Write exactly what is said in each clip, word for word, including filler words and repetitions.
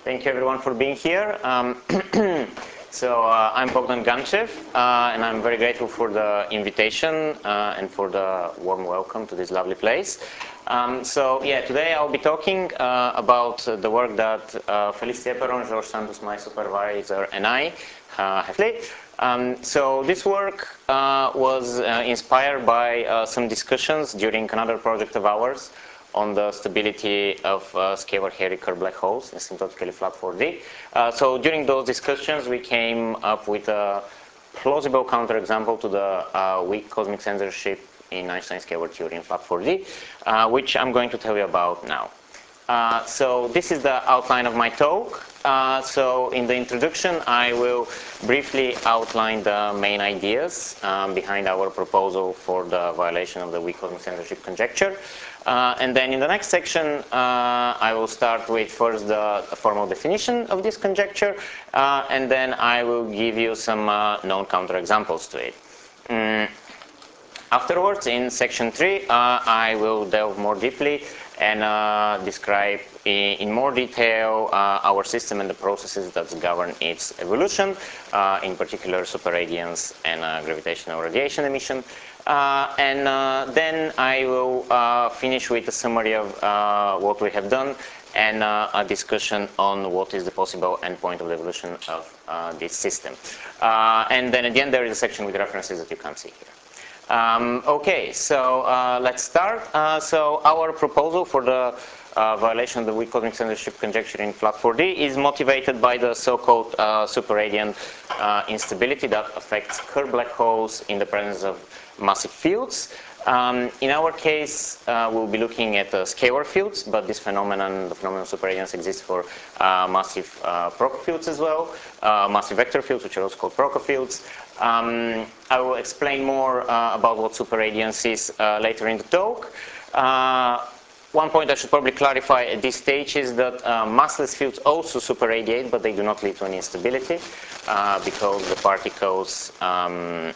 Thank you everyone for being here. Um, so uh, I'm Bogdan Ganchev, uh, and I'm very grateful for the invitation uh, and for the warm welcome to this lovely place. Um, so yeah, today I'll be talking uh, about uh, the work that uh, Felicia Peron, Jorge Santos, my supervisor, and I uh, have done. Um, so this work uh, was uh, inspired by uh, some discussions during another project of ours on the stability of uh, scalar hairy Kerr black holes in asymptotically flat four D. Uh, so during those discussions, we came up with a plausible counterexample to the uh, weak cosmic censorship in Einstein scalar theory in flat four D, uh, which I'm going to tell you about now. Uh, so this is the outline of my talk. Uh, so in the introduction, I will briefly outline the main ideas um, behind our proposal for the violation of the weak cosmic censorship conjecture. Uh, and then in the next section, uh, I will start with first the formal definition of this conjecture, uh, and then I will give you some uh, known counterexamples to it. Mm. Afterwards, in section three, uh, I will delve more deeply and uh, describe in, in more detail uh, our system and the processes that govern its evolution, uh, in particular superradiance and uh, gravitational radiation emission. Uh, and uh, then I will uh, finish with a summary of uh, what we have done and uh, a discussion on what is the possible endpoint of the evolution of uh, this system. Uh, and then at the end, there is a section with references that you can't see here. Um, okay, so uh, let's start. Uh, so our proposal for the uh, violation of the weak cosmic censorship conjecture in flat four D is motivated by the so-called uh, superradiant uh, instability that affects Kerr black holes in the presence of massive fields. Um, in our case, uh, we'll be looking at uh, scalar fields, but this phenomenon, the phenomenon of superradiance, exists for uh, massive uh, Procol fields as well, uh, massive vector fields, which are also called Procol fields. Um, I will explain more uh, about what superradiance is uh, later in the talk. Uh, one point I should probably clarify at this stage is that uh, massless fields also superradiate, but they do not lead to any instability uh, because the particles um,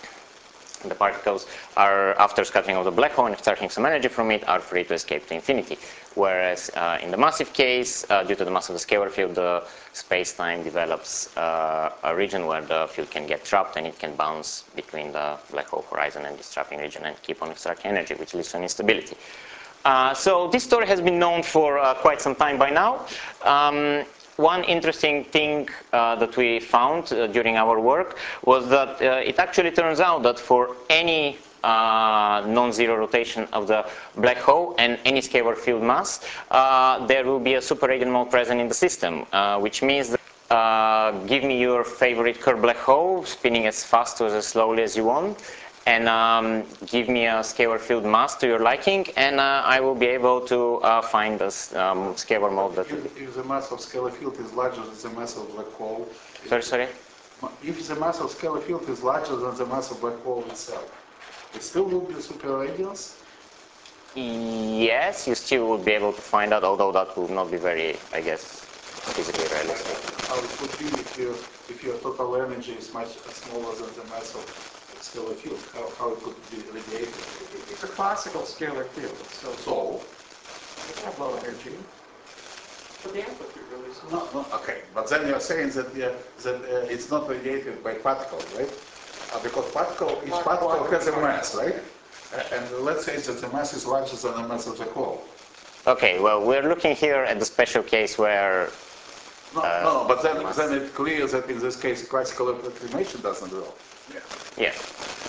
the particles are, after scattering of the black hole and extracting some energy from it, are free to escape to infinity. Whereas uh, in the massive case, uh, due to the mass of the scalar field, the space-time develops uh, a region where the field can get trapped and it can bounce between the black hole horizon and this trapping region and keep on extracting energy, which leads to an instability. Uh, so this story has been known for uh, quite some time by now. Um, One interesting thing uh, that we found uh, during our work was that uh, it actually turns out that for any uh, non-zero rotation of the black hole and any scalar field mass, uh, there will be a superradiant mode present in the system, uh, which means that uh, give me your favorite Kerr black hole spinning as fast or as slowly as you want, and um, give me a scalar field mass to your liking, and uh, I will be able to uh, find this um, scalar mode that... If, if the mass of scalar field is larger than the mass of black hole... Sorry, sorry? If the mass of scalar field is larger than the mass of black hole itself, it still will be superradiance? Yes, you still will be able to find out, although that will not be very, I guess, physically realistic. How it would be if, you, if your total energy is much smaller than the mass of scalar field, how, how it could be radiated? It's a classical scalar field, so, So? It have low energy, but the amplitude really is No, no, okay, but then you're saying that, uh, that uh, it's not radiated by particles, right? Uh, because particle, each particle has a mass, right? Uh, and let's say that the mass is larger than the mass of the hole. Okay, well, we're looking here at the special case where... No, uh, no, but then, then it's clear that in this case classical approximation doesn't work. Yeah. Yeah.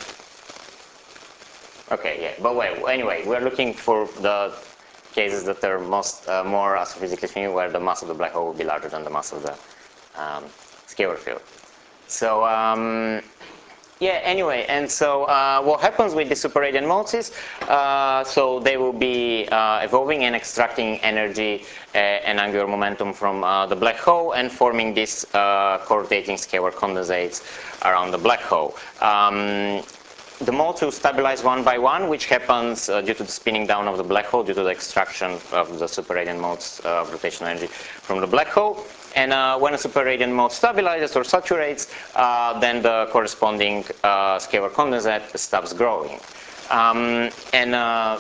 Okay, yeah, but well, anyway, we're looking for the cases that are most uh, more astrophysically familiar, where the mass of the black hole will be larger than the mass of the um, scalar field. So um, yeah, anyway, and so uh, what happens with the superradiant modes is, uh, so they will be uh, evolving and extracting energy uh, and angular momentum from uh, the black hole and forming these uh, co-rotating scalar condensates around the black hole. Um, The modes will stabilize one by one, which happens uh, due to the spinning down of the black hole, due to the extraction of the superradiant modes uh, of rotational energy from the black hole. And uh, when a superradiant mode stabilizes or saturates, uh, then the corresponding uh, scalar condensate stops growing. Um, and uh,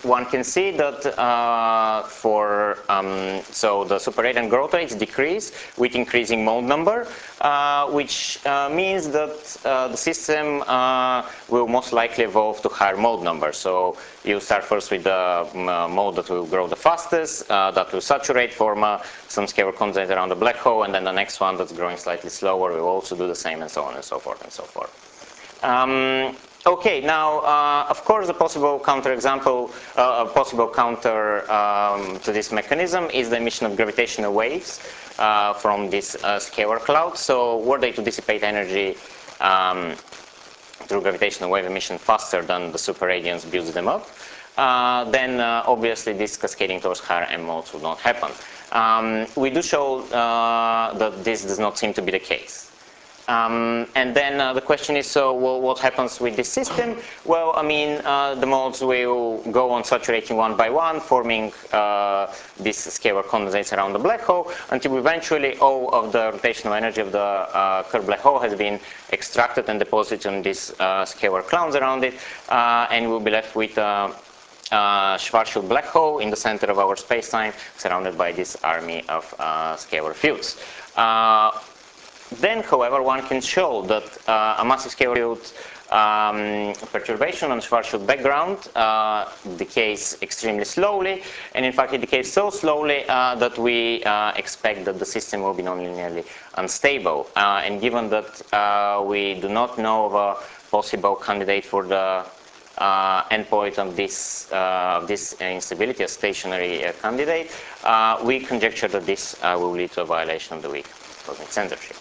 one can see that uh, for um, so the superradiant growth rates decrease with increasing mode number, uh, which uh, means that uh, the system uh, will most likely evolve to higher mode number. So you start first with the um, mode that will grow the fastest, uh, that will saturate, form uh, some scalar condensate around the black hole, and then the next one that's growing slightly slower will also do the same, and so on and so forth and so forth. Um, Okay, now, uh, of course, a possible counterexample, uh, a possible counter um, to this mechanism is the emission of gravitational waves uh, from this uh, scalar cloud. So, were they to dissipate energy um, through gravitational wave emission faster than the superradiance builds them up, uh, then uh, obviously this cascading towards higher M modes would not happen. Um, we do show uh, that this does not seem to be the case. Um, and then uh, the question is, so well, what happens with this system? Well, I mean, uh, the modes will go on saturating one by one, forming uh, these scalar condensates around the black hole, until eventually all of the rotational energy of the uh, curved black hole has been extracted and deposited on these uh, scalar clouds around it, uh, and we'll be left with uh, uh, Schwarzschild black hole in the center of our space-time, surrounded by this army of uh, scalar fields. Uh, Then, however, one can show that uh, a massive scalar field um, perturbation on Schwarzschild background uh, decays extremely slowly, and in fact it decays so slowly uh, that we uh, expect that the system will be nonlinearly unstable. Uh, and given that uh, we do not know of a possible candidate for the uh, endpoint of this, uh, of this instability, a stationary uh, candidate, uh, we conjecture that this uh, will lead to a violation of the weak cosmic censorship.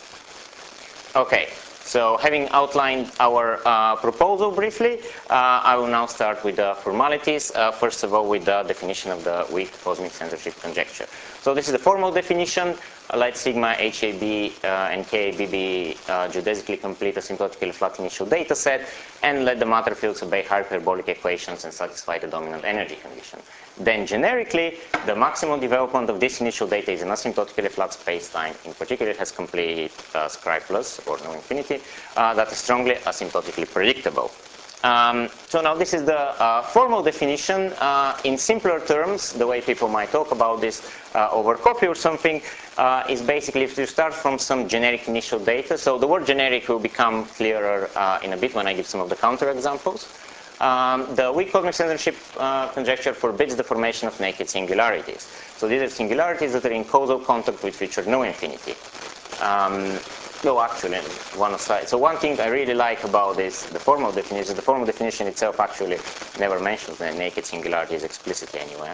Okay, so having outlined our uh, proposal briefly, uh, I will now start with the formalities. Uh, first of all, with the definition of the weak cosmic censorship conjecture. So this is the formal definition. Uh, let sigma H A B uh, and K A B be uh, geodesically complete asymptotically flat initial data set, and let the matter fields obey hyperbolic equations and satisfy the dominant energy condition. Then generically, the maximum development of this initial data is an asymptotically flat space-time. In particular, it has complete uh, Scri plus, or no infinity, uh, that is strongly asymptotically predictable. Um, so now this is the uh, formal definition. Uh, in simpler terms, the way people might talk about this uh, over copy or something uh, is basically if you start from some generic initial data. So the word generic will become clearer uh, in a bit when I give some of the counterexamples. Um, the weak cosmic censorship uh, conjecture forbids the formation of naked singularities. So these are singularities that are in causal contact with featured no infinity. Um, no, actually, one aside. So one thing I really like about this, the formal definition, the formal definition itself actually never mentions the naked singularities explicitly anywhere.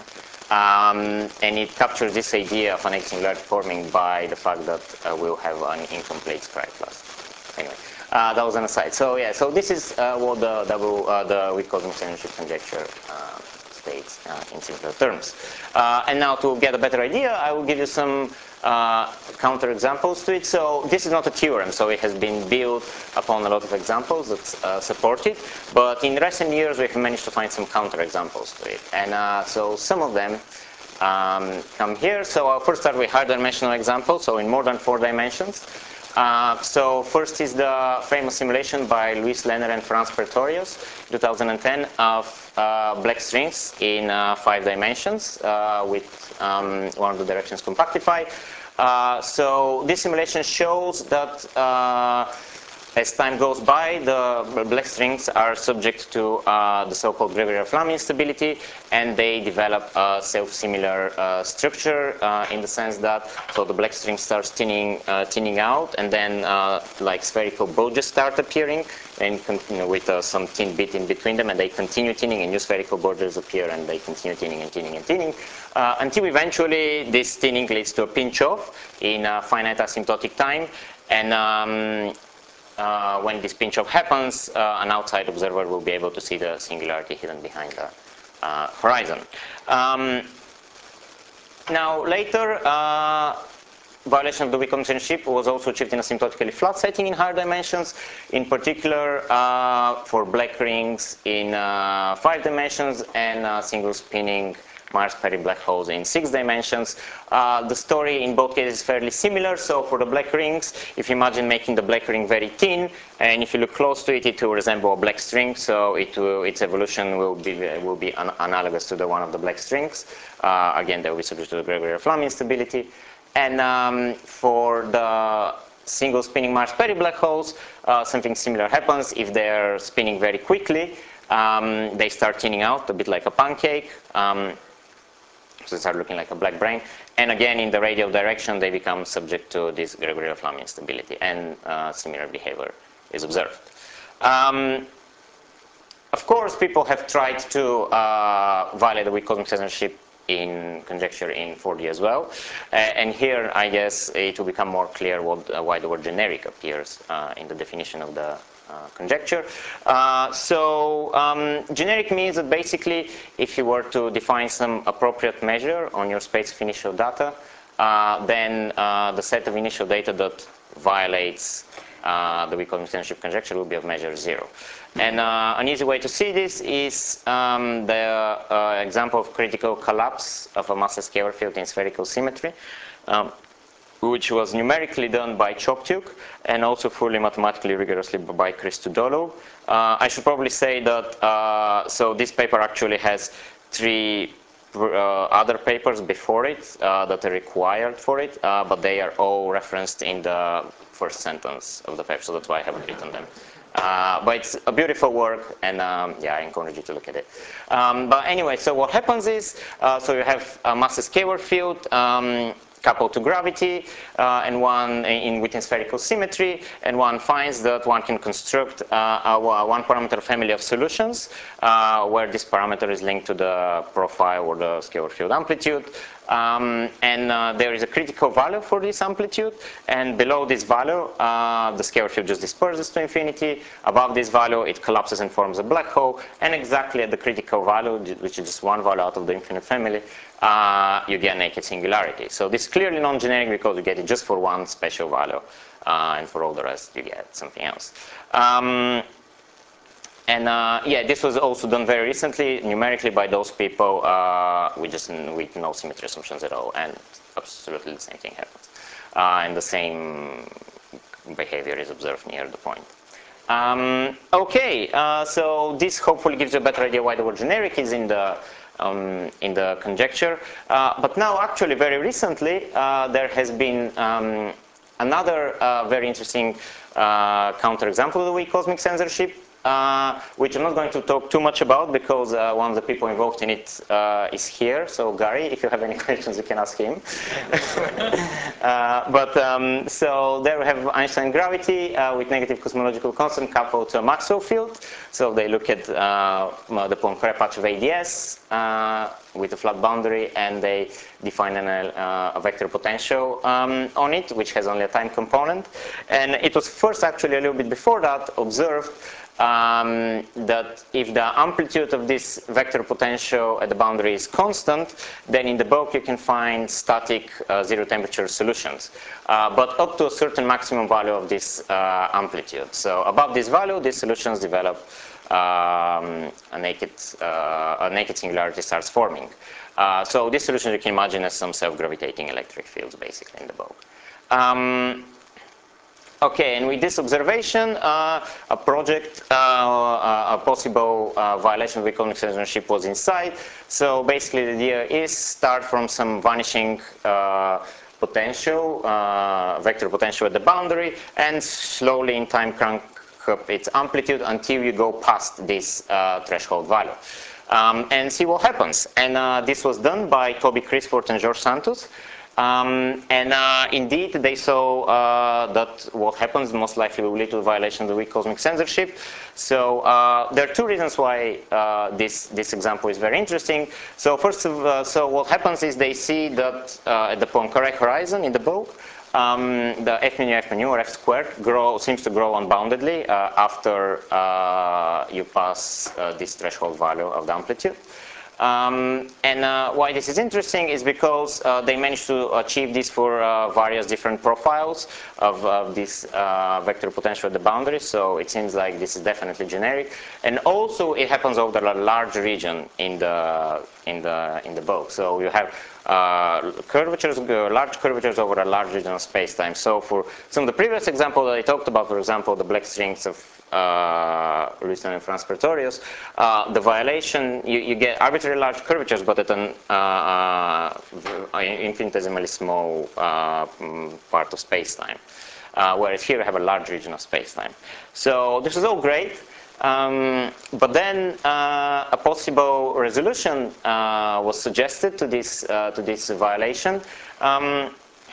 Um, and it captures this idea of a naked singularity forming by the fact that uh, we'll have an incomplete Scri plus. Anyway. Uh, that was an aside. So yeah, so this is uh, what the double, uh, the weak cosmic censorship conjecture uh, states uh, in simpler terms. Uh, and now to get a better idea, I will give you some uh, counter examples to it. So this is not a theorem, so it has been built upon a lot of examples that uh, support it. But in recent years, we have managed to find some counter examples to it. And uh, so some of them um, come here. So I'll first start with higher dimensional examples, so in more than four dimensions. Uh, so first is the famous simulation by Luis Lenner and Franz Pretorius, two thousand ten, of uh, black strings in uh, five dimensions uh, with um, one of the directions compactified. Uh, so this simulation shows that uh, as time goes by, the black strings are subject to uh, the so-called Gregory-Flamm instability, and they develop a self-similar uh, structure uh, in the sense that so the black string starts thinning, uh, thinning out, and then uh, like spherical bulges start appearing, and you know, with uh, some thin bit in between them, and they continue thinning, and new spherical bulges appear, and they continue thinning and thinning and thinning, uh, until eventually this thinning leads to a pinch-off in a finite asymptotic time, and um, Uh, when this pinch-off happens, uh, an outside observer will be able to see the singularity hidden behind the uh, horizon. Um, now, later, uh, violation of the weak cosmic censorship was also achieved in a asymptotically flat setting in higher dimensions, in particular uh, for black rings in uh, five dimensions and uh, single spinning Mars-Perry black holes in six dimensions. Uh, the story in both cases is fairly similar. So for the black rings, if you imagine making the black ring very thin, and if you look close to it, it will resemble a black string. So it will, its evolution will be will be an analogous to the one of the black strings. Uh, again, they will be subject to the Grigoriev-Lam instability. And um, for the single spinning Mars-Perry black holes, uh, something similar happens. If they're spinning very quickly, um, they start thinning out a bit like a pancake. Um, so they start looking like a black brain. And again, in the radial direction, they become subject to this Grigoriev-Lam instability, and uh, similar behavior is observed. Um, of course, people have tried to uh, violate the weak cosmic censorship in conjecture in four D as well. Uh, and here, I guess, it will become more clear what, uh, why the word generic appears uh, in the definition of the uh, conjecture. Uh, so um, generic means that basically, if you were to define some appropriate measure on your space of initial data, uh, then uh, the set of initial data that violates uh, the weak cosmic censorship conjecture will be of measure zero. And uh, an easy way to see this is um, the uh, example of critical collapse of a massless scalar field in spherical symmetry, um, which was numerically done by Choptuk and also fully mathematically rigorously by Christodoulou. Uh, I should probably say that, uh, so this paper actually has three uh, other papers before it uh, that are required for it, uh, but they are all referenced in the first sentence of the paper, so that's why I haven't written them. Uh, but it's a beautiful work, and um, yeah, I encourage you to look at it. Um, but anyway, so what happens is, uh, so you have a massless scalar field um, coupled to gravity, uh, and one in within spherical symmetry, and one finds that one can construct uh, a one-parameter family of solutions, uh, where this parameter is linked to the profile or the scalar field amplitude. Um, and uh, there is a critical value for this amplitude, and below this value, uh, the scalar field just disperses to infinity. Above this value, it collapses and forms a black hole, and exactly at the critical value, which is just one value out of the infinite family, uh, you get naked singularity. So this is clearly non-generic because you get it just for one special value, uh, and for all the rest, you get something else. Um, And uh, yeah, this was also done very recently, numerically by those people uh, with just with no symmetry assumptions at all, and absolutely the same thing happens, uh, and the same behavior is observed near the point. Um, okay, uh, so this hopefully gives you a better idea why the word generic is in the um, in the conjecture. Uh, but now, actually, very recently, uh, there has been um, another uh, very interesting uh, counterexample of the weak cosmic censorship. Uh, which I'm not going to talk too much about because uh, one of the people involved in it uh, is here. So Gary, if you have any questions, you can ask him. uh, but um, so there we have Einstein gravity uh, with negative cosmological constant coupled to a Maxwell field. So they look at uh, the Poincare patch of A D S uh, with a flat boundary, and they define an, uh, a vector potential um, on it, which has only a time component. And it was first, actually, a little bit before that, observed Um, that if the amplitude of this vector potential at the boundary is constant, then in the bulk you can find static uh, zero temperature solutions. Uh, but up to a certain maximum value of this uh, amplitude. So above this value, these solutions develop um, a naked uh, a naked singularity starts forming. Uh, so these solutions you can imagine as some self-gravitating electric fields, basically, in the bulk. Um, Okay, and with this observation, uh, a project, uh, a possible uh, violation of weak cosmic censorship was in sight. So basically the idea is start from some vanishing uh, potential, uh, vector potential at the boundary, and slowly in time crank up its amplitude until you go past this uh, threshold value. Um, and see what happens. And uh, this was done by Toby Crisford and George Santos. Um, and uh, indeed, they saw uh, that what happens most likely will lead to a violation of the weak cosmic censorship. So uh, there are two reasons why uh, this this example is very interesting. So first, of, uh, so what happens is they see that uh, at the Poincare horizon in the bulk, um, the f mu f mu or f squared grow seems to grow unboundedly uh, after uh, you pass uh, this threshold value of the amplitude. Um, and uh, why this is interesting is because uh, they managed to achieve this for uh, various different profiles of, of this uh, vector potential at the boundary. So it seems like this is definitely generic. And also it happens over a large region in the in the in the bulk. So you have uh, curvatures, uh, large curvatures over a large region of space-time. So for some of the previous examples that I talked about, for example, the black strings of uh, Royston and Franz Pretorius, uh, the violation, you, you get arbitrarily large curvatures, but at an uh, uh, infinitesimally small uh, part of space-time. Uh, whereas here you have a large region of space-time. So this is all great. Um, but then uh, a possible resolution uh, was suggested to this uh, to this violation, um,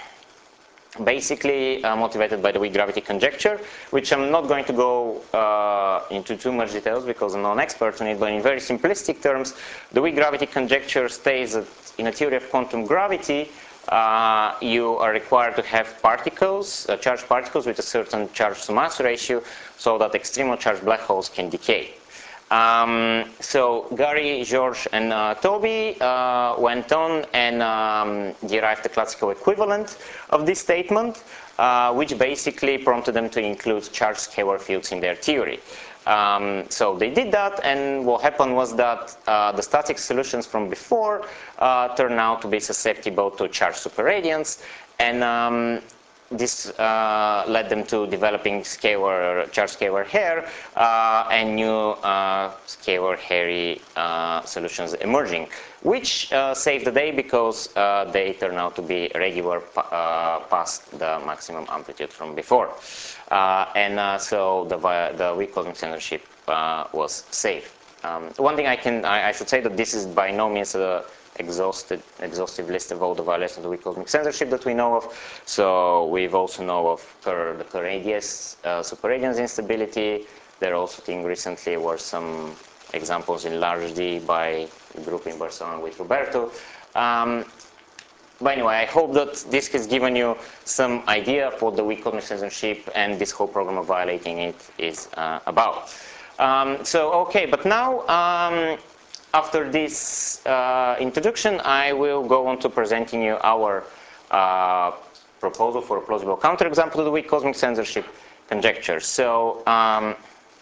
basically uh, motivated by the weak gravity conjecture, which I'm not going to go uh, into too much details because I'm not an expert on it. But in very simplistic terms, the weak gravity conjecture states that in a theory of quantum gravity, Uh, you are required to have particles, uh, charged particles with a certain charge to mass ratio so that extremely charged black holes can decay. Um, so Gary, George, and uh, Toby uh, went on and um, derived the classical equivalent of this statement, uh, which basically prompted them to include charged scalar fields in their theory. Um, so they did that, and what happened was that uh, the static solutions from before uh, turned out to be susceptible to charged superradiance, and um, this uh, led them to developing scalar, charged scalar hair uh, and new uh, scalar hairy uh, solutions emerging, which uh, saved the day because uh, they turn out to be regular uh, past the maximum amplitude from before. Uh, and uh, so the, the weak cosmic censorship uh, was safe. Um, one thing I can, I, I should say that this is by no means a exhausted, exhaustive list of all the violations of the weak cosmic censorship that we know of. So we've also know of Kerr, the Kerr-radius uh, superradiance instability. There also, I think, recently were some examples in large D by a group in Barcelona with Roberto. Um, But anyway, I hope that this has given you some idea of what the weak cosmic censorship and this whole program of violating it is uh, about. Um, so, okay, but now, um, after this uh, introduction, I will go on to presenting you our uh, proposal for a plausible counterexample to the weak cosmic censorship conjecture. So, um,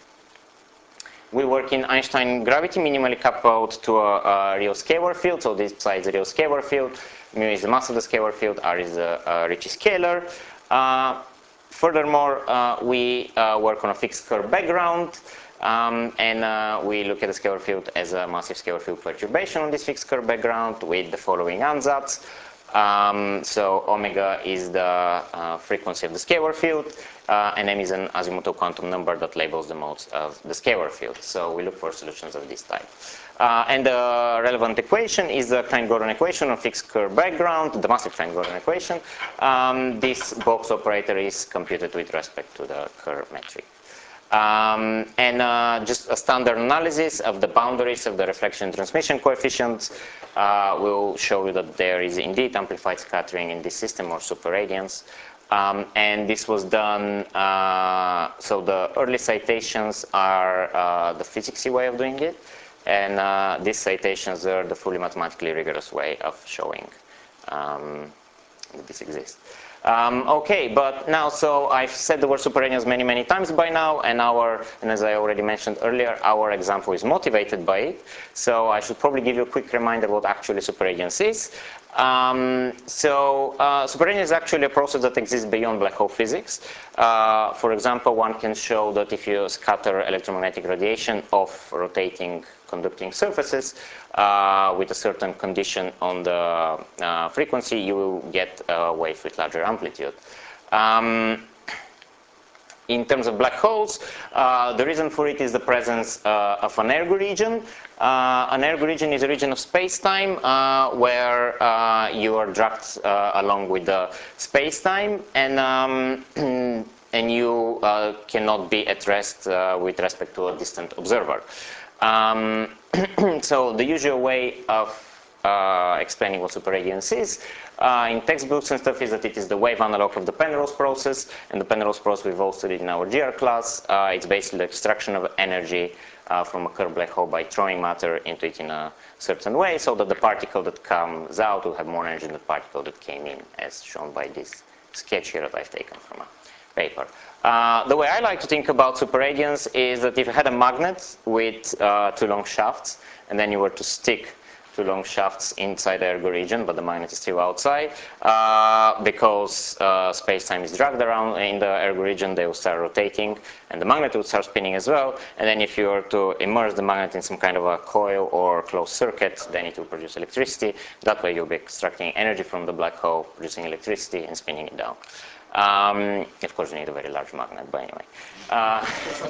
we work in Einstein gravity minimally coupled to a, a real scalar field. So this side is a real scalar field. Mu is the mass of the scalar field. R is a, a Ricci scalar. Uh, furthermore, uh, we uh, work on a fixed Kerr background. Um, and uh, we look at the scalar field as a massive scalar field perturbation on this fixed Kerr background with the following ansatz. Um, so omega is the uh, frequency of the scalar field, uh, and m is an azimuthal quantum number that labels the modes of the scalar field. So we look for solutions of this type. Uh, and the relevant equation is the Klein-Gordon equation on fixed Kerr background, the massive Klein-Gordon equation. Um, this box operator is computed with respect to the Kerr metric. Um, and uh, just a standard analysis of the boundaries of the reflection and transmission coefficients uh, will show you that there is indeed amplified scattering in this system or superradiance. Um, and this was done, uh, so the early citations are uh, the physicsy way of doing it, and uh, these citations are the fully mathematically rigorous way of showing um, that this exists. Um, okay, but now, so I've said the word superradiance many, many times by now, and our, and as I already mentioned earlier, our example is motivated by it. So I should probably give you a quick reminder what actually superradiance is. Um, so uh, superradiance is actually a process that exists beyond black hole physics. Uh, for example, one can show that if you scatter electromagnetic radiation off rotating conducting surfaces uh, with a certain condition on the uh, frequency, you will get a wave with larger amplitude. Um, in terms of black holes, uh, the reason for it is the presence uh, of an ergo region. Uh, an ergo region is a region of space-time uh, where uh, you are dragged uh, along with the space-time, and um, and you uh, cannot be at rest uh, with respect to a distant observer. Um, so the usual way of uh, explaining what superradiance is uh, in textbooks and stuff is that it is the wave analog of the Penrose process, and the Penrose process we've all studied in our G R class. Uh, it's basically the extraction of energy uh, from a curved black hole by throwing matter into it in a certain way, so that the particle that comes out will have more energy than the particle that came in, as shown by this sketch here that I've taken from a paper. Uh, the way I like to think about superradiance is that if you had a magnet with uh, two long shafts, and then you were to stick two long shafts inside the ergo region, but the magnet is still outside, uh, because uh, space-time is dragged around in the ergo region, they will start rotating, and the magnet will start spinning as well. And then if you were to immerse the magnet in some kind of a coil or closed circuit, then it will produce electricity. That way you'll be extracting energy from the black hole, producing electricity and spinning it down. Um, of course, you need a very large magnet, but anyway. Uh,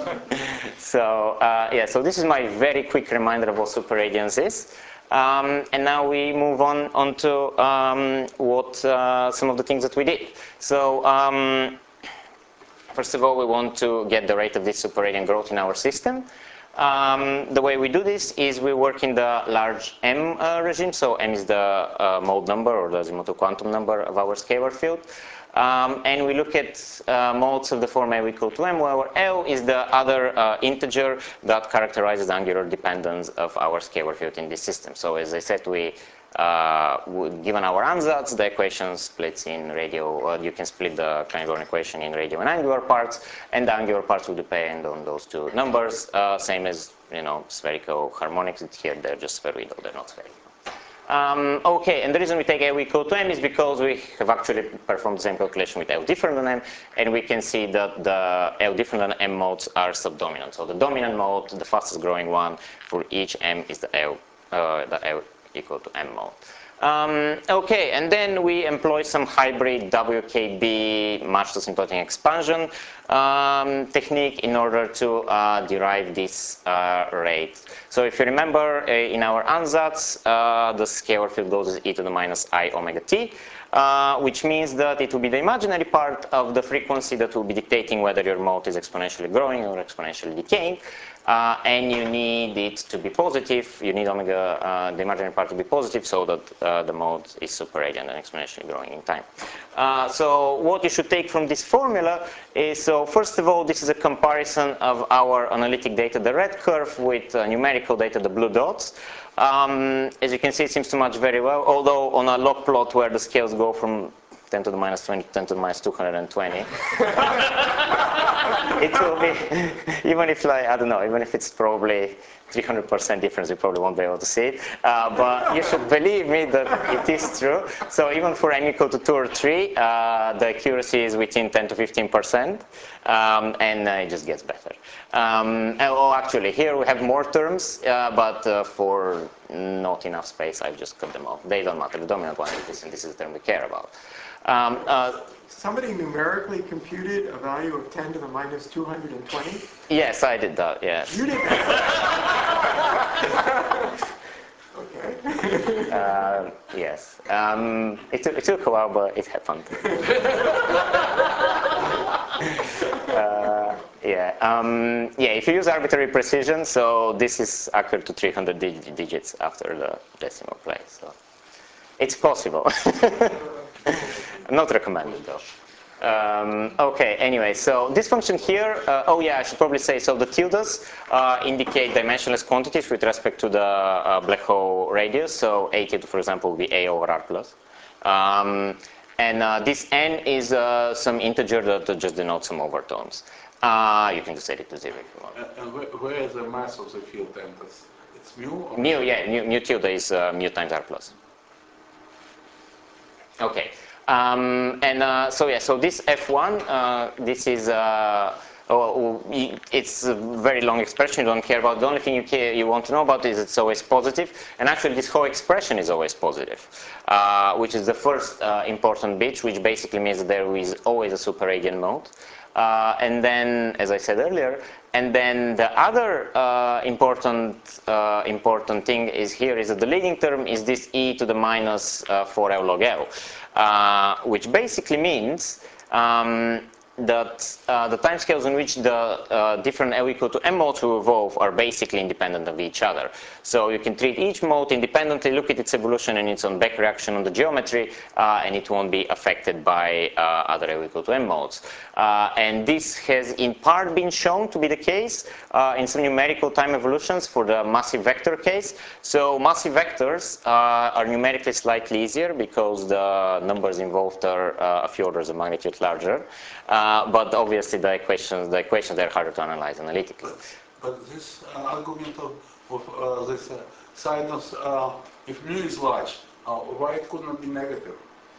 so uh, yeah, so this is my very quick reminder of what superradiance is. Um, and now we move on onto um, what uh, some of the things that we did. So um, first of all, we want to get the rate of this superradiant growth in our system. Um, the way we do this is we work in the large M uh, regime. So M is the uh, mode number or the azimuthal quantum number of our scalar field. Um, and we look at uh, modes of the form L equal to M, where L is the other uh, integer that characterizes the angular dependence of our scalar field in this system. So as I said, we, uh, given our ansatz, the equation splits in radio, uh, you can split the Klein-Gordon equation in radio and angular parts, and the angular parts will depend on those two numbers, uh, same as, you know, spherical harmonics. Here they're just spheroidal, they're not spherical. Um, okay, and the reason we take L equal to M is because we have actually performed the same calculation with L different than M, and we can see that the L different than M modes are subdominant. So the dominant mode, the fastest growing one for each M, is the L, uh, the L equal to M mode. Um, okay, and then we employ some hybrid W K B matched asymptotic expansion um, technique in order to uh, derive this uh, rate. So if you remember, uh, in our ansatz, uh, the scalar field goes as e to the minus I omega t, uh, which means that it will be the imaginary part of the frequency that will be dictating whether your mode is exponentially growing or exponentially decaying. Uh, and you need it to be positive. You need omega, uh, the imaginary part to be positive, so that uh, the mode is superradiant and exponentially growing in time. Uh, so what you should take from this formula is, so first of all, this is a comparison of our analytic data, the red curve, with uh, numerical data, the blue dots. Um, as you can see, it seems to match very well, although on a log plot where the scales go from ten to the minus twenty, ten to the minus two hundred twenty. It will be, even if, like, I don't know, even if it's probably three hundred percent difference, you probably won't be able to see it. Uh, but you should believe me that it is true. So even for n equal to two or three, uh, the accuracy is within ten to fifteen percent, um, and uh, it just gets better. Um, and, oh, actually, here we have more terms, uh, but uh, for not enough space, I've just cut them off. They don't matter. The dominant one is this, and this is the term we care about. Um, uh, Somebody numerically computed a value of ten to the minus two hundred twenty? Yes, I did that, yes. You did that? Okay. Uh, yes. Um, it, it took a while, but it happened. uh, yeah. Um, yeah, if you use arbitrary precision, so this is accurate to three hundred dig digits after the decimal place. So it's possible. Not recommended, though. Um, okay, anyway, so this function here, uh, oh yeah, I should probably say, so the tildes uh, indicate dimensionless quantities with respect to the uh, black hole radius. So A tilde, for example, will be A over R plus. Um, and uh, this n is uh, some integer that just denotes some overtones. Uh, you can just set it to zero if you want. Uh, and where, where is the mass of the field enters? It's mu? Or Mu, yeah, mu, mu tilde is uh, mu times R plus. Okay. Um, and uh, so yeah, so this F one, uh, this is, uh, oh, it's a very long expression you don't care about. The only thing you care, you want to know about is it's always positive. And actually this whole expression is always positive, uh, which is the first uh, important bit, which basically means that there is always a superradiant mode. Uh, and then, as I said earlier, and then the other uh, important uh, important thing is here is that the leading term is this e to the minus uh, four L log L, uh, which basically means um, that uh, the timescales in which the uh, different L equal to m modes will evolve are basically independent of each other. So you can treat each mode independently, look at its evolution and its own back reaction on the geometry, uh, and it won't be affected by uh, other L equal to m modes. Uh, and this has in part been shown to be the case uh, in some numerical time evolutions for the massive vector case. So massive vectors uh, are numerically slightly easier because the numbers involved are uh, a few orders of magnitude larger. Uh, but obviously the equations, the equations are harder to analyze analytically. But, but this uh, argument of, of uh, this uh, sinus, uh, if mu is large, uh, why it could not be negative?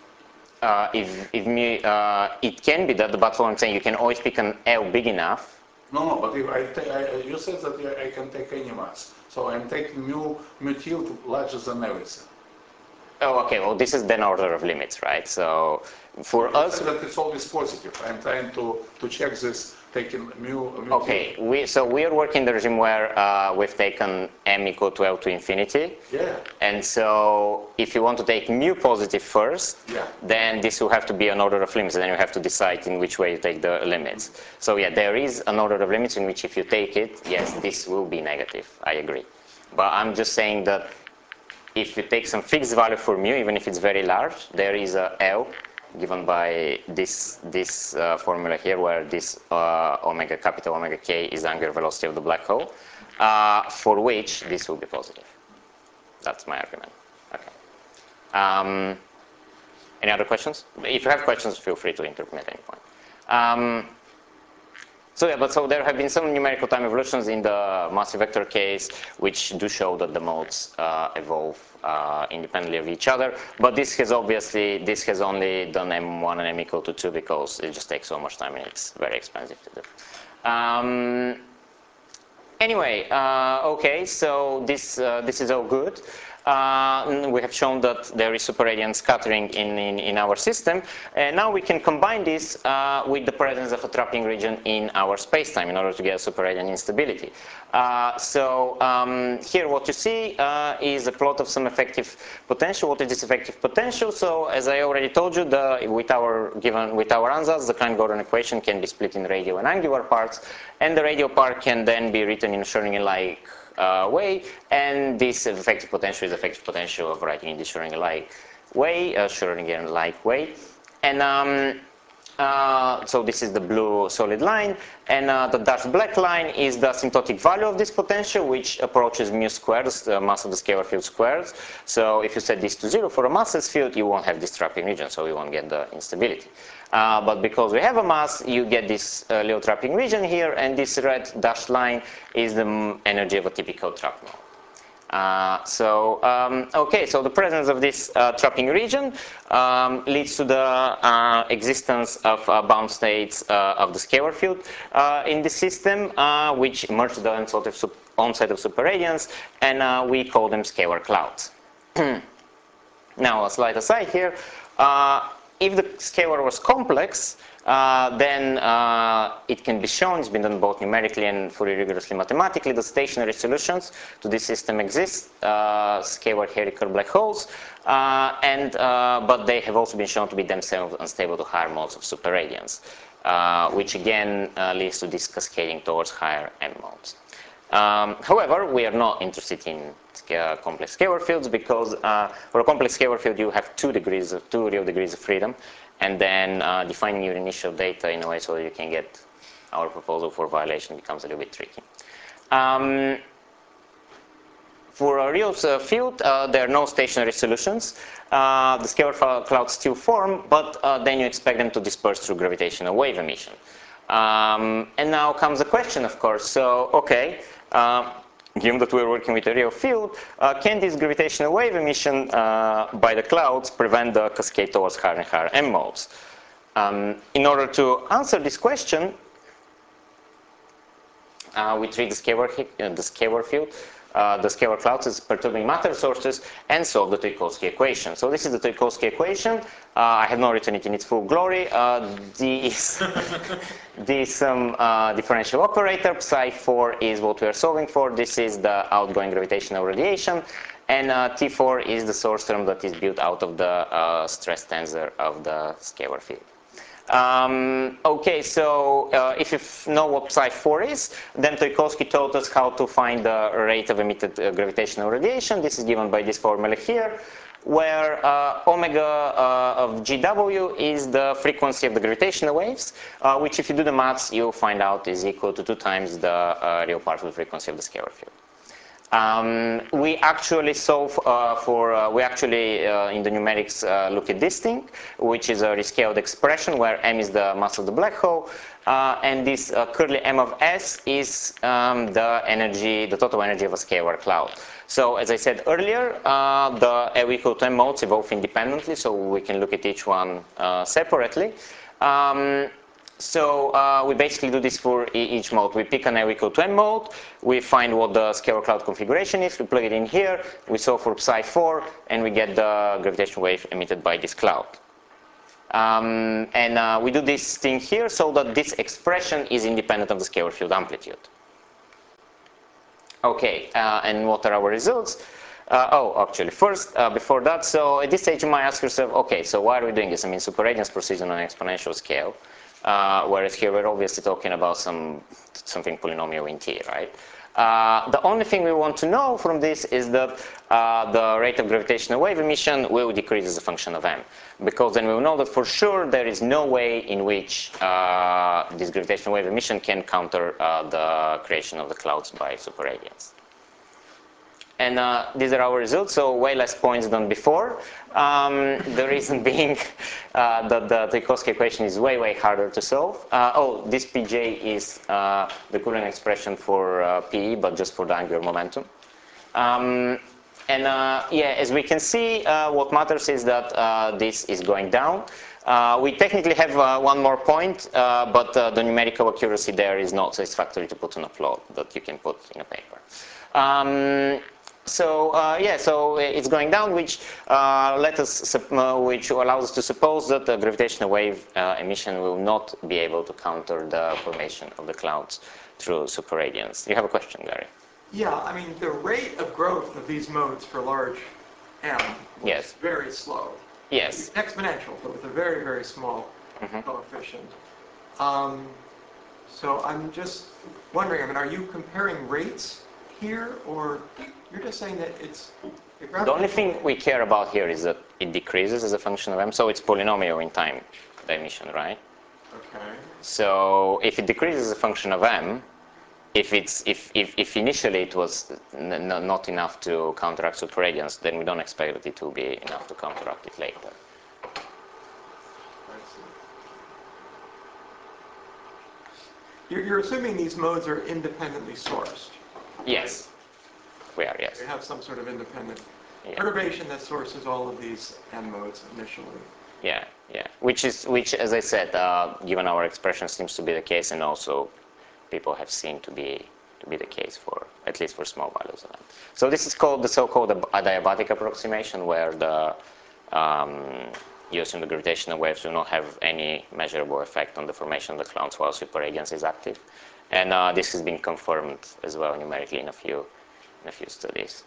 Uh, if if mu, uh, it can be that, but what I'm saying, you can always pick an L big enough. No, no, but if I, ta I you said that I can take any mass, so I'm taking mu mu tilde larger than everything. Oh, okay. Well, this is then order of limits, right? So for You us, said that it's always positive. I'm trying to to check this, taking mu. mu okay. We so we are working the regime where uh, we've taken m equal to L to infinity. Yeah. And so if you want to take mu positive first, Yeah. then this will have to be an order of limits, and then you have to decide in which way you take the limits. So yeah, there is an order of limits in which if you take it, yes, this will be negative. I agree. But I'm just saying that if you take some fixed value for mu, even if it's very large, there is a L given by this this uh, formula here, where this uh, omega capital omega k is the angular velocity of the black hole, uh, for which this will be positive. That's my argument. Okay. Um, any other questions? If you have questions, feel free to interrupt me at any point. Um, So yeah, but so there have been some numerical time evolutions in the massive vector case, which do show that the modes uh, evolve uh, independently of each other. But this has obviously, this has only done m one and m equal to two because it just takes so much time and it's very expensive to do. Um, anyway, uh, okay, so this uh, this is all good. Uh, we have shown that there is superradiant scattering in, in, in our system. And now we can combine this uh, with the presence of a trapping region in our spacetime in order to get a superradiant instability. Uh, so um, here what you see uh, is a plot of some effective potential. What is this effective potential? So as I already told you, the, with our given with our ansatz, the Klein-Gordon equation can be split in radial and angular parts, and the radial part can then be written in Schrödinger-like Uh, way, and this effective potential is effective potential of writing in the Schrödinger-like way, uh, Schrödinger-like way, and um, uh, so this is the blue solid line, and uh, the dashed black line is the asymptotic value of this potential, which approaches mu squared, the mass of the scalar field squared. So if you set this to zero for a massless field, you won't have this trapping region, so you won't get the instability. Uh, but because we have a mass, you get this uh, little trapping region here, and this red dashed line is the energy of a typical trap mode. Uh, so, um, okay, so the presence of this uh, trapping region um, leads to the uh, existence of uh, bound states uh, of the scalar field uh, in the system, uh, which merge the onset of, onset of superradiance, and uh, we call them scalar clouds. Now, a slight aside here. Uh, If the scalar was complex, uh, then uh, it can be shown, it's been done both numerically and fully rigorously mathematically, that stationary solutions to this system exist, uh, scalar Heriker black holes, uh, and, uh, but they have also been shown to be themselves unstable to higher modes of superradiance, uh, which again uh, leads to this cascading towards higher M modes. Um, however, we are not interested in uh, complex scalar fields because uh, for a complex scalar field you have two degrees of two real degrees of freedom, and then uh, defining your initial data in a way so that you can get our proposal for violation becomes a little bit tricky. Um, for a real uh, field, uh, there are no stationary solutions. Uh, the scalar clouds still form, but uh, then you expect them to disperse through gravitational wave emission. Um, and now comes the question, of course. So, okay. Uh, Given that we're working with a real field, uh, can this gravitational wave emission uh, by the clouds prevent the cascade towards higher and higher M modes? Um, in order to answer this question, uh, we treat the scalar, uh, the scalar field, uh, the scalar clouds as perturbing matter sources, and solve the Tchaikovsky equation. So this is the Tchaikovsky equation. Uh, I have not written it in its full glory. Uh, this this um, uh, differential operator, psi four, is what we are solving for. This is the outgoing gravitational radiation, and uh, T four is the source term that is built out of the uh, stress tensor of the scalar field. Um, okay, so uh, if you know what psi four is, then Tchaikovsky taught us how to find the rate of emitted uh, gravitational radiation. This is given by this formula here, where uh, omega uh, of G W is the frequency of the gravitational waves, uh, which if you do the maths, you'll find out is equal to two times the uh, real particle frequency of the scalar field. Um, we actually solve uh, for, uh, we actually uh, in the numerics uh, look at this thing, which is a rescaled expression where m is the mass of the black hole, uh, and this uh, curly m of s is um, the energy, the total energy of a scalar cloud. So as I said earlier, uh, the L equal to m modes evolve independently, so we can look at each one uh, separately. Um, So uh, we basically do this for e each mode. We pick an L equal to m mode, we find what the scalar cloud configuration is, we plug it in here, we solve for psi four, and we get the gravitational wave emitted by this cloud. Um, and uh, we do this thing here so that this expression is independent of the scalar field amplitude. Okay, uh, and what are our results? Uh, oh, actually, first, uh, before that, so at this stage you might ask yourself, okay, so why are we doing this? I mean, superradiance proceeds on an exponential scale. Uh, whereas here we're obviously talking about some something polynomial in T, right? Uh, the only thing we want to know from this is that uh, the rate of gravitational wave emission will decrease as a function of m. Because then we'll know that for sure there is no way in which uh, this gravitational wave emission can counter uh, the creation of the clouds by superradiance. And uh, these are our results, so way less points than before. Um, the reason being uh, that the Tchaikovsky equation is way, way harder to solve. Uh, oh, this P J is uh, the Coulomb expression for uh, P E, but just for the angular momentum. Um, and uh, yeah, as we can see, uh, what matters is that uh, this is going down. Uh, we technically have uh, one more point, uh, but uh, the numerical accuracy there is not satisfactory to put on a plot that you can put in a paper. Um, So uh, yeah, so it's going down, which uh, let us, uh, which allows us to suppose that the gravitational wave uh, emission will not be able to counter the formation of the clouds through superradiance. You have a question, Gary? Yeah, I mean, the rate of growth of these modes for large m was Yes. very slow. Yes. Exponential, but with a very, very small mm-hmm. coefficient. Um, so I'm just wondering, I mean, are you comparing rates here, or you're just saying that it's... The only thing we care about here is that it decreases as a function of m, so it's polynomial in time, the emission, right? Okay. So if it decreases as a function of m, if it's if if, if initially it was n not enough to counteract superradiance, then we don't expect that it will be enough to counteract it later. You're, you're assuming these modes are independently sourced. Yes. We are, yes. We have some sort of independent yeah. perturbation that sources all of these m modes initially. Yeah, yeah. Which is, which, as I said, uh, given our expression, seems to be the case, and also people have seen to be to be the case for at least for small values of m. So this is called the so-called adiabatic approximation, where the um, you assume the gravitational waves do not have any measurable effect on the formation of the clouds while superradiance is active, and uh, this has been confirmed as well numerically in a few. in a few studies.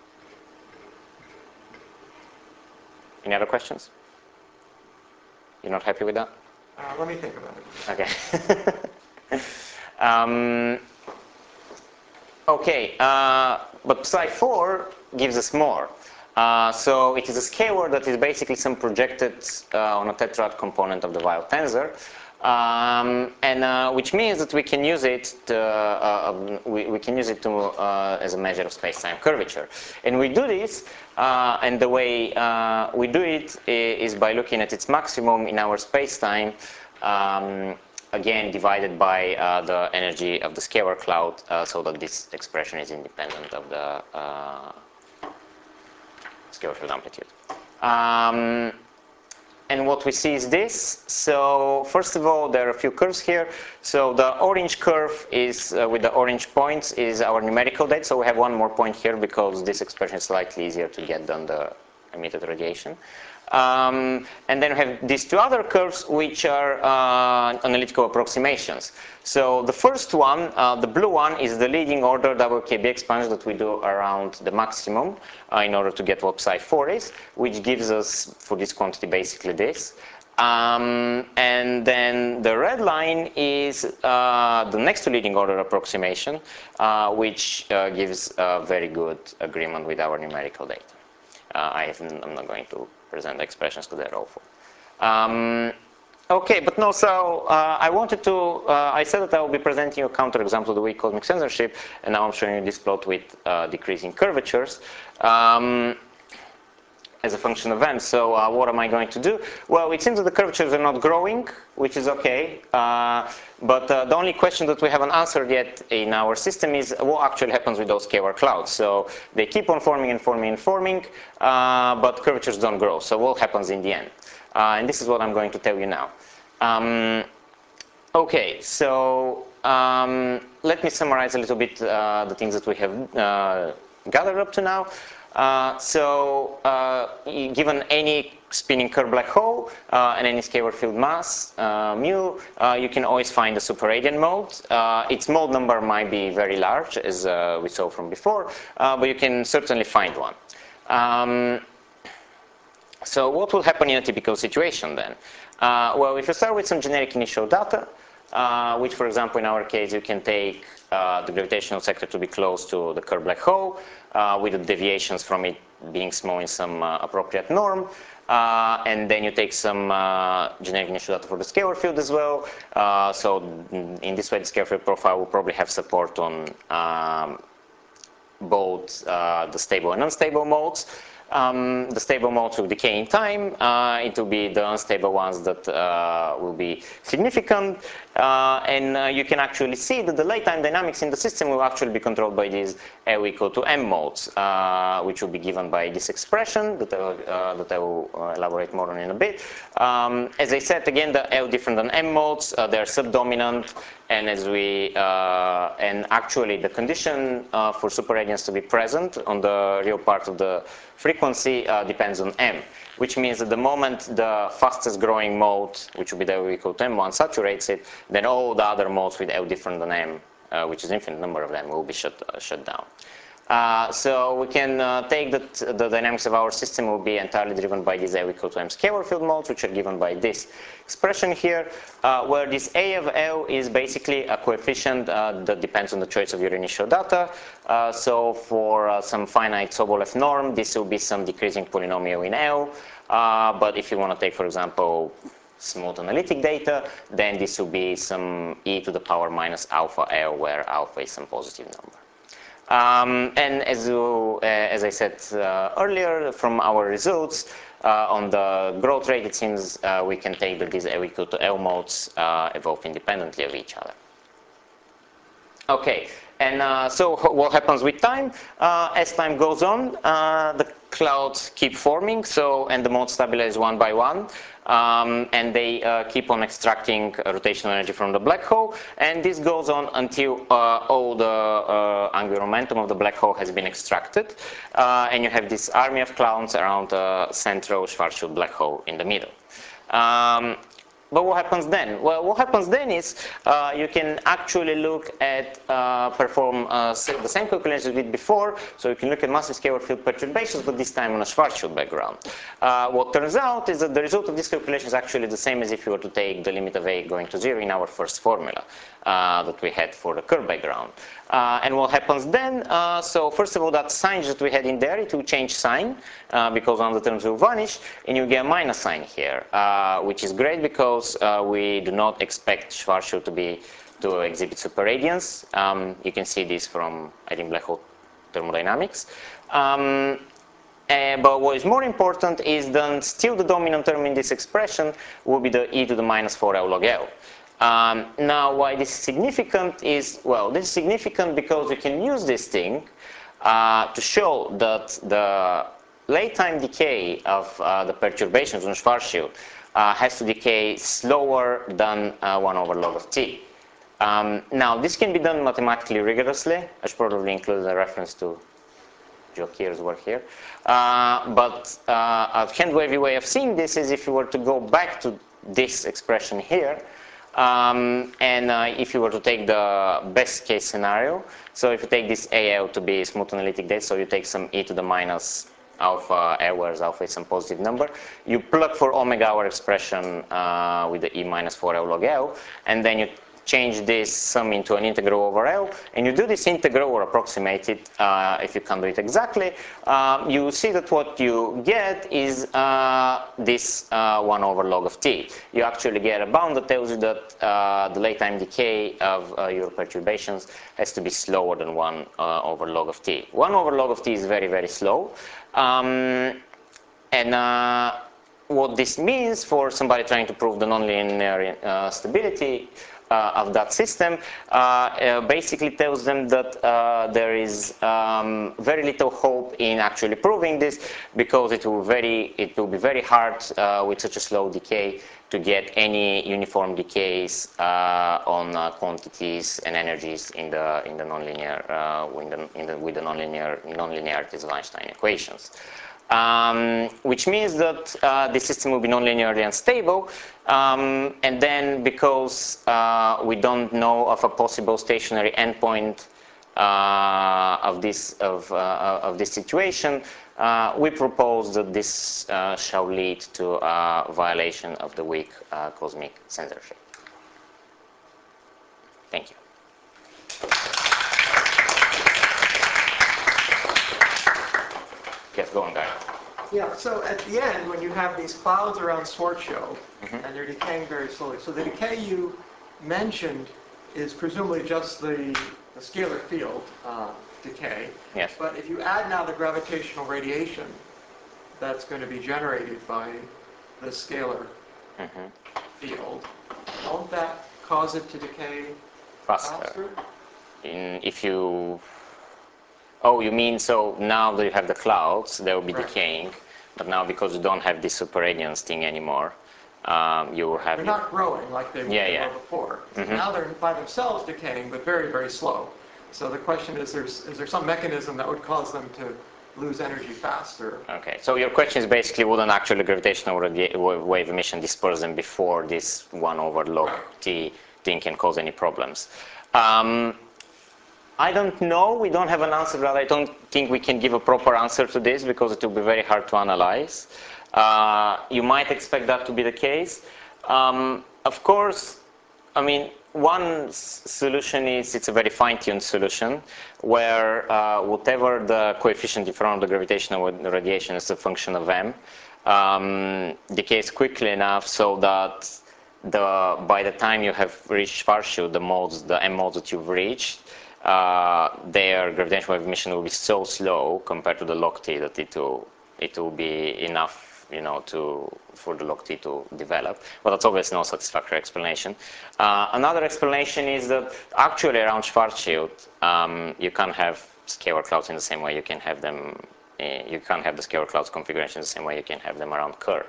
Any other questions? You're not happy with that? Uh, let me think about it. Okay. um, okay, uh, but psi four gives us more. Uh, so it is a scalar that is basically some projected uh, on a tetrad component of the Weyl tensor. Um, and uh, which means that we can use it to, uh, we, we can use it to, uh, as a measure of space-time curvature. And we do this, uh, and the way uh, we do it is by looking at its maximum in our space-time, um, again divided by uh, the energy of the scalar cloud, uh, so that this expression is independent of the uh, scalar field amplitude. Um, And what we see is this. So first of all, there are a few curves here. So the orange curve is, uh, with the orange points, is our numerical date. So we have one more point here because this expression is slightly easier to get than the emitted radiation. Um, and then we have these two other curves, which are uh, analytical approximations. So the first one, uh, the blue one, is the leading order W K B expansion that we do around the maximum uh, in order to get what psi four is, which gives us, for this quantity, basically this. Um, and then the red line is uh, the next to leading order approximation, uh, which uh, gives a very good agreement with our numerical data. Uh, I haven't, I'm not going to present the expressions because they're awful. Um, okay, but no, so uh, I wanted to, uh, I said that I will be presenting you a counterexample of the weak cosmic censorship, and now I'm showing you this plot with uh, decreasing curvatures. Um, as a function of m. So uh, what am I going to do? Well, it seems that the curvatures are not growing, which is okay. Uh, but uh, the only question that we haven't answered yet in our system is what actually happens with those scalar clouds. So they keep on forming and forming and forming, uh, but curvatures don't grow. So what happens in the end? Uh, and this is what I'm going to tell you now. Um, okay, so um, let me summarize a little bit uh, the things that we have uh, gathered up to now. Uh, so, uh, given any spinning Kerr black hole uh, and any scalar field mass, uh, mu, uh, you can always find the superradian mode. Uh, its mode number might be very large, as uh, we saw from before, uh, but you can certainly find one. Um, so, what will happen in a typical situation then? Uh, well, if you start with some generic initial data, uh, which, for example, in our case, you can take uh, the gravitational sector to be close to the Kerr black hole, Uh, with the deviations from it being small in some uh, appropriate norm. Uh, and then you take some uh, generic initial data for the scalar field as well. Uh, so in this way, the scalar field profile will probably have support on um, both uh, the stable and unstable modes. Um, the stable modes will decay in time. Uh, it will be the unstable ones that uh, will be significant. Uh, and uh, you can actually see that the late time dynamics in the system will actually be controlled by these L equal to M modes, uh, which will be given by this expression that I, uh, that I will uh, elaborate more on in a bit. Um, as I said, again, the L different than M modes, uh, they're subdominant. And as we, uh, and actually the condition uh, for superradiance to be present on the real part of the frequency uh, depends on M, which means that the moment the fastest growing mode, which will be the L equal to M one, saturates it, then all the other modes with L different than M, uh, which is infinite number of them, will be shut, uh, shut down. Uh, so we can uh, take that the dynamics of our system will be entirely driven by these L equal to M scalar field modes, which are given by this expression here, uh, where this A of L is basically a coefficient uh, that depends on the choice of your initial data. Uh, so for uh, some finite Sobolev norm, this will be some decreasing polynomial in L. Uh, but if you want to take, for example, smooth analytic data, then this will be some e to the power minus alpha L, where alpha is some positive number. Um, and as, you, uh, as I said uh, earlier, from our results uh, on the growth rate, it seems uh, we can take that these L equal to L modes uh, evolve independently of each other. Okay, and uh, so what happens with time? Uh, as time goes on, uh, the clouds keep forming, so, and the modes stabilize one by one. Um, and they uh, keep on extracting rotational energy from the black hole, and this goes on until uh, all the uh, angular momentum of the black hole has been extracted, uh, and you have this army of clouds around the central Schwarzschild black hole in the middle. Um, But what happens then? Well, what happens then is uh, you can actually look at, uh, perform uh, the same calculations we did before. So you can look at massive scalar field perturbations, but this time on a Schwarzschild background. Uh, what turns out is that the result of this calculation is actually the same as if you were to take the limit of A going to zero in our first formula uh, that we had for the Kerr background. Uh, and what happens then? Uh, so first of all, that sign that we had in there, it will change sign uh, because one of the terms will vanish, and you get a minus sign here, uh, which is great because uh, we do not expect Schwarzschild to be to exhibit superradiance. Um, you can see this from, I think, black hole thermodynamics. Um, Uh, but what is more important is then still the dominant term in this expression will be the e to the minus four L log L. Um, now, why this is significant is, well, this is significant because we can use this thing uh, to show that the late time decay of uh, the perturbations on Schwarzschild uh, has to decay slower than uh, one over log of t. Um, now, this can be done mathematically rigorously. I should probably include a reference to Joe Keir's work here. Uh, but uh, a hand-wavy way of seeing this is if you were to go back to this expression here, um, and uh, if you were to take the best case scenario, so if you take this A L to be smooth analytic data, so you take some e to the minus alpha L, whereas alpha is some positive number. You plug for omega our expression uh, with the E minus four L log L, and then you change this sum into an integral over L, and you do this integral or approximate it, uh, if you can't do it exactly, um, you see that what you get is uh, this uh, one over log of t. You actually get a bound that tells you that uh, the late time decay of uh, your perturbations has to be slower than one uh, over log of t. one over log of t is very, very slow. Um, and uh, what this means for somebody trying to prove the nonlinear uh, stability Uh, of that system uh, uh, basically tells them that uh, there is um, very little hope in actually proving this, because it will very it will be very hard uh, with such a slow decay to get any uniform decays uh, on uh, quantities and energies in the in the nonlinear uh, in the, in the, with the nonlinear nonlinearities of Einstein equations. Um, which means that uh, the system will be nonlinearly unstable, um, and then because uh, we don't know of a possible stationary endpoint uh, of this of uh, of this situation, uh, we propose that this uh, shall lead to a violation of the weak uh, cosmic censorship. Thank you. Yes, go on, Gary. Yeah, so at the end, when you have these clouds around Schwarzschild, Mm-hmm. and they're decaying very slowly, so the decay you mentioned is presumably just the, the scalar field uh, decay. Yes. But if you add now the gravitational radiation that's going to be generated by the scalar Mm-hmm. field, won't that cause it to decay Faster. faster? In, if you Oh, you mean so now that you have the clouds, they will be Right. decaying, but now because you don't have this superradiance thing anymore, um, you will have... They're your- not growing like they, Yeah, they yeah. were before. Mhm. Now they're by themselves decaying, but very, very slow. So the question is, there's, is there some mechanism that would cause them to lose energy faster? Okay, so your question is basically, wouldn't actually gravitational radi- wa- wave emission disperse them before this one over log Right. t thing can cause any problems? Um, I don't know. We don't have an answer to that. I don't think we can give a proper answer to this because it will be very hard to analyze. Uh, you might expect that to be the case. Um, of course, I mean, one s- solution is it's a very fine-tuned solution where uh, whatever the coefficient in front of the gravitational radiation is a function of m, um, decays quickly enough so that the by the time you have reached Schwarzschild, the modes, the m modes that you've reached, uh, their gravitational wave emission will be so slow compared to the log t that it will it will be enough, you know, to for the log t to develop. But that's obviously no satisfactory explanation. Uh, another explanation is that actually around Schwarzschild, um, you can't have scalar clouds in the same way you can have them. Uh, you can't have the scalar clouds configuration the same way you can have them around Kerr.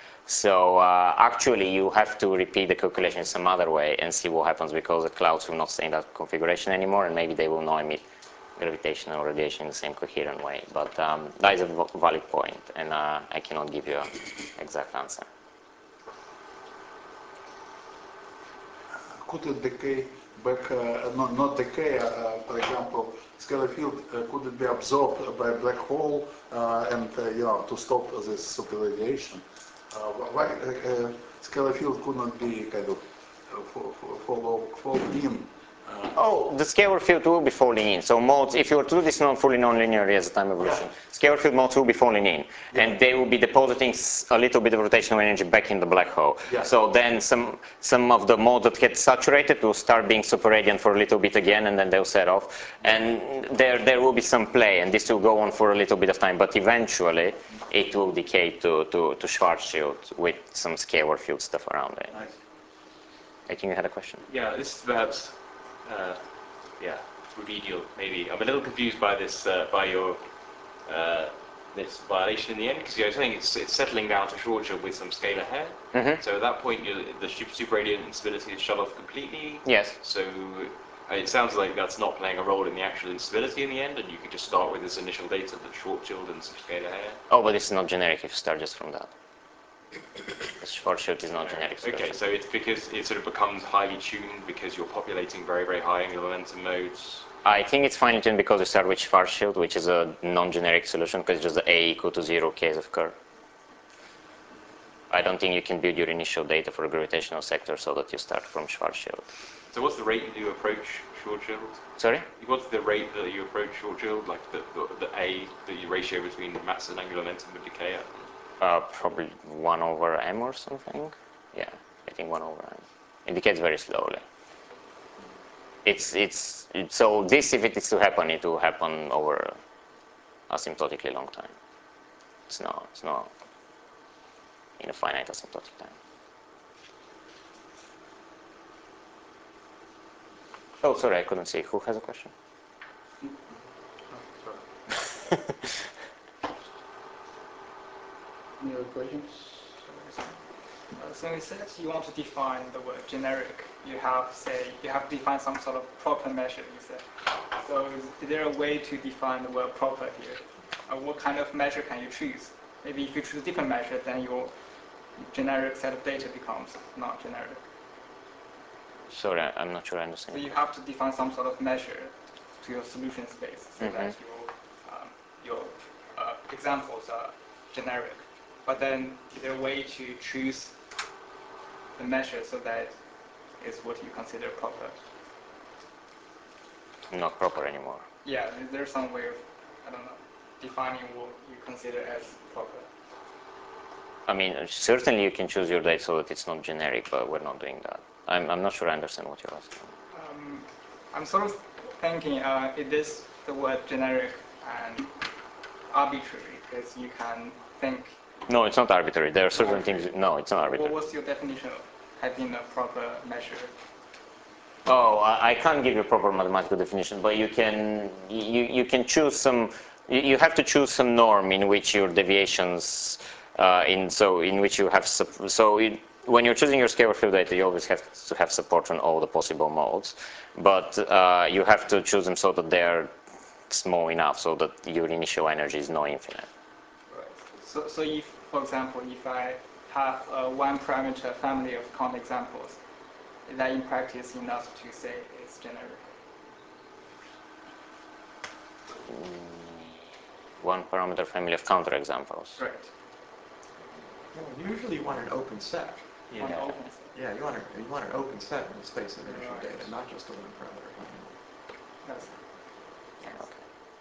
So uh, actually, you have to repeat the calculation some other way and see what happens, because the clouds will not stay in that configuration anymore, and maybe they will not emit gravitational radiation in the same coherent way. But um, that is a valid point, and uh, I cannot give you an exact answer. Could it decay back, uh, not, not decay, uh, for example, scalar field, uh, could it be absorbed by a black hole uh, and, uh, you know, to stop this superradiation? Uh, why uh, uh, scalar field could not be kind of uh, fall, fall, fall in? Uh, Oh, the scalar field will be falling in. So modes, if you were to do this non fully nonlinear as a time evolution, Yeah. scalar field modes will be falling in, Yeah. and they will be depositing s- a little bit of rotational energy back in the black hole. Yeah. So then some some of the modes that get saturated will start being superradiant for a little bit again, and then they'll set off. And there there will be some play, and this will go on for a little bit of time, but eventually it will decay to to, to Schwarzschild with some scalar field stuff around it. nice. I think you had a question. Yeah, this is perhaps, uh, yeah, remedial maybe. I'm a little confused by this, uh, by your uh, this violation in the end, because you're saying it's, it's settling down to Schwarzschild with some scalar hair. Mm-hmm. So at that point, you the super superradiant instability is shut off completely. Yes. So uh, it sounds like that's not playing a role in the actual instability in the end, and you could just start with this initial data of Schwarzschild and some scalar hair. Oh, but this is not generic if you start just from that. The Schwarzschild is not generic solution. Okay, so it's because it sort of becomes highly tuned because you're populating very, very high angular momentum modes. I think it's finely tuned because we start with Schwarzschild, which is a non-generic solution because it's just the A equal to zero case of curve. I don't think you can build your initial data for a gravitational sector so that you start from Schwarzschild. So what's the rate that you approach Schwarzschild? Sorry? What's the rate that you approach Schwarzschild, like the, the, the A, the ratio between mass and angular momentum would decay at? Uh, probably one over m or something. Yeah, I think one over m. It decays very slowly. It's, it's, it's so this, if it is to happen, it will happen over asymptotically long time. It's not, it's not in a finite asymptotic time. Oh, sorry, I couldn't see. Who has a question? Any other questions? Uh, so it says you want to define the word generic. You have, say, you have to define some sort of proper measure, you said. So is, is there a way to define the word proper here? Uh, what kind of measure can you choose? Maybe if you choose a different measure, then your generic set of data becomes not generic. Sorry, I'm not sure I So understand. you have to define some sort of measure to your solution space so Mm-hmm. that your, um, your uh, examples are generic. But then is there a way to choose the measure so that is what you consider proper? Not proper anymore. Yeah, is there some way of, I don't know, defining what you consider as proper? I mean, certainly you can choose your data so that it's not generic, but we're not doing that. I'm, I'm not sure I understand what you're asking. Um, I'm sort of thinking, uh, is this the word generic and arbitrary? Because you can think. No, it's not arbitrary. There are certain things. No, it's not What arbitrary. was your definition of having a proper measure? Oh, I, I can't give you a proper mathematical definition, but you can you, you can choose some. You, you have to choose some norm in which your deviations uh, in so in which you have sup- so it, when you're choosing your scalar field data, you always have to have support on all the possible modes, but uh, you have to choose them so that they're small enough so that your initial energy is not infinite. Right. So, so if, for example, if I have a one parameter family of count examples, is that in practice enough to say it's generic? One parameter family of counterexamples. Right. Well, usually you want an open set. On the open set. Yeah, you want, a, you want an open set in the space of initial Right. data, not just a one parameter family. That's, Okay.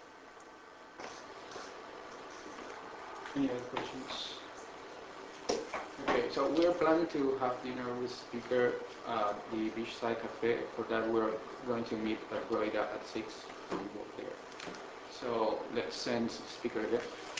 Any other questions? Okay, so we're planning to have dinner with speaker at the Beachside Cafe. For that, we're going to meet at Roida at six. We will there. So let's send speaker there.